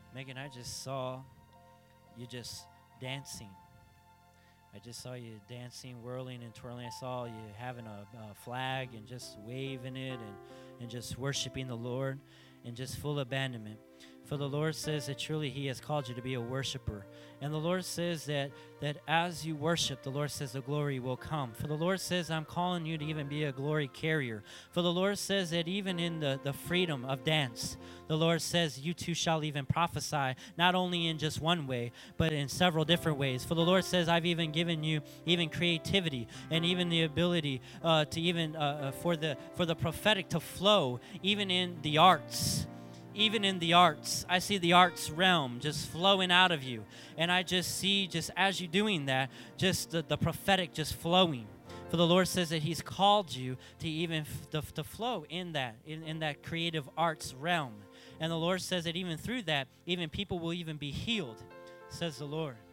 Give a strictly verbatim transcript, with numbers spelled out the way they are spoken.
Megan, I just saw you just dancing. I just saw you dancing, whirling and twirling. I saw you having a, a flag and just waving it and, and just worshiping the Lord and just full abandonment. For the Lord says that truly he has called you to be a worshiper. And the Lord says that, that as you worship, the Lord says the glory will come. For the Lord says, I'm calling you to even be a glory carrier. For the Lord says that even in the, the freedom of dance, the Lord says you too shall even prophesy, not only in just one way, but in several different ways. For the Lord says, I've even given you even creativity and even the ability uh, to even uh, for the for the prophetic to flow, even in the arts. Even in the arts, I see the arts realm just flowing out of you. And I just see, just as you doing that, just the, the prophetic just flowing. For the Lord says that he's called you to even f- to, to flow in that, in, in that creative arts realm. And the Lord says that even through that, even people will even be healed, says the Lord.